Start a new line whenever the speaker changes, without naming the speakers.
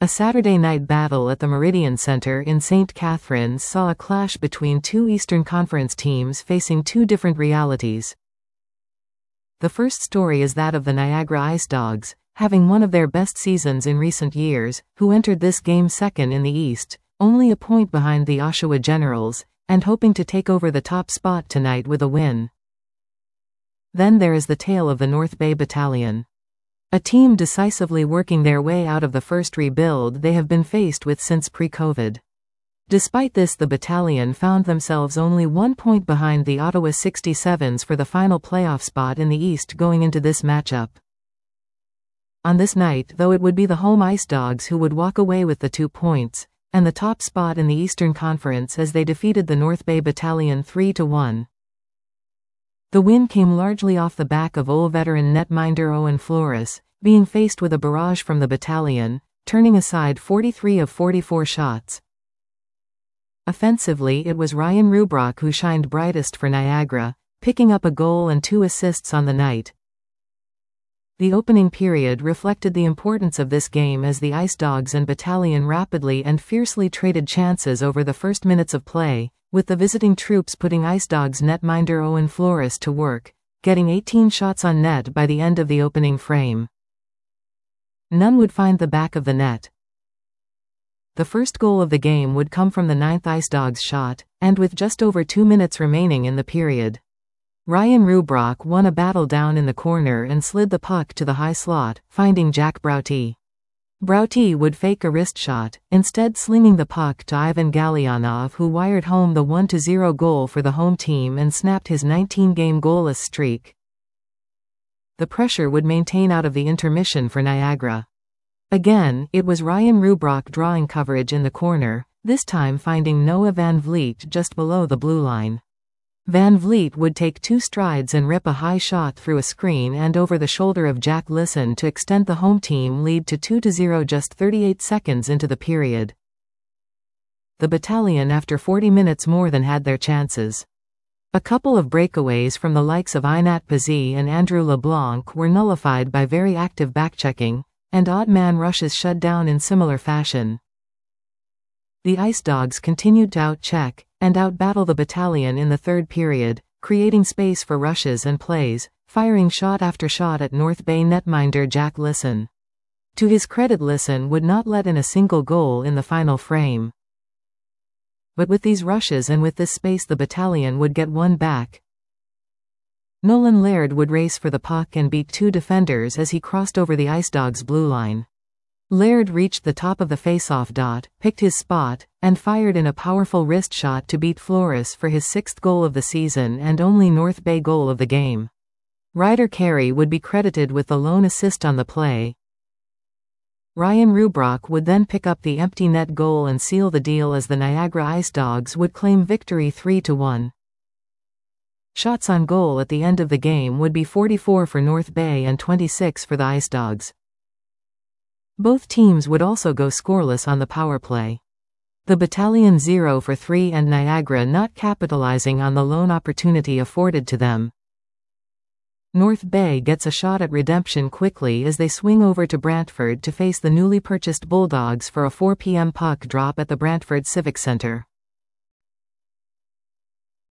A Saturday night battle at the Meridian Center in St. Catharines saw a clash between two Eastern Conference teams facing two different realities. The first story is that of the Niagara Ice Dogs, having one of their best seasons in recent years, who entered this game second in the East, only a point behind the Oshawa Generals, and hoping to take over the top spot tonight with a win. Then there is the tale of the North Bay Battalion. A team decisively working their way out of the first rebuild they have been faced with since pre-COVID. Despite this, the battalion found themselves only 1 point behind the Ottawa 67s for the final playoff spot in the East going into this matchup. On this night, though, it would be the home Ice Dogs who would walk away with the 2 points, and the top spot in the Eastern Conference as they defeated the North Bay Battalion 3-1. The win came largely off the back of old veteran netminder Owen Flores, being faced with a barrage from the battalion, turning aside 43 of 44 shots. Offensively, it was Ryan Rubrock who shined brightest for Niagara, picking up a goal and 2 assists on the night. The opening period reflected the importance of this game as the Ice Dogs and battalion rapidly and fiercely traded chances over the first minutes of play, with the visiting troops putting Ice Dogs netminder Owen Flores to work, getting 18 shots on net by the end of the opening frame. None would find the back of the net. The first goal of the game would come from the 9th Ice Dogs shot, and with just over 2 minutes remaining in the period, Ryan Rubrock won a battle down in the corner and slid the puck to the high slot, finding Jack Brouty. Brouty would fake a wrist shot, instead slinging the puck to Ivan Galyanov, who wired home the 1-0 goal for the home team and snapped his 19-game goalless streak. The pressure would maintain out of the intermission for Niagara. Again, it was Ryan Rubrock drawing coverage in the corner, this time finding Noah Van Vliet just below the blue line. Van Vliet would take 2 strides and rip a high shot through a screen and over the shoulder of Jack Lisson to extend the home team lead to 2-0 just 38 seconds into the period. The battalion after 40 minutes more than had their chances. A couple of breakaways from the likes of Inat Pazzi and Andrew LeBlanc were nullified by very active backchecking, and odd man rushes shut down in similar fashion. The Ice Dogs continued to outcheck and outbattle the battalion in the third period, creating space for rushes and plays, firing shot after shot at North Bay netminder Jack Lisson. To his credit, Lisson would not let in a single goal in the final frame. But with these rushes and with this space, the battalion would get one back. Nolan Laird would race for the puck and beat 2 defenders as he crossed over the Ice Dogs' blue line. Laird reached the top of the face-off dot, picked his spot, and fired in a powerful wrist shot to beat Flores for his 6th goal of the season and only North Bay goal of the game. Ryder Carey would be credited with the lone assist on the play. Ryan Rubrock would then pick up the empty net goal and seal the deal as the Niagara Ice Dogs would claim victory 3-1. Shots on goal at the end of the game would be 44 for North Bay and 26 for the Ice Dogs. Both teams would also go scoreless on the power play. The battalion 0 for 3 and Niagara not capitalizing on the lone opportunity afforded to them. North Bay gets a shot at redemption quickly as they swing over to Brantford to face the newly purchased Bulldogs for a 4 p.m. puck drop at the Brantford Civic Centre.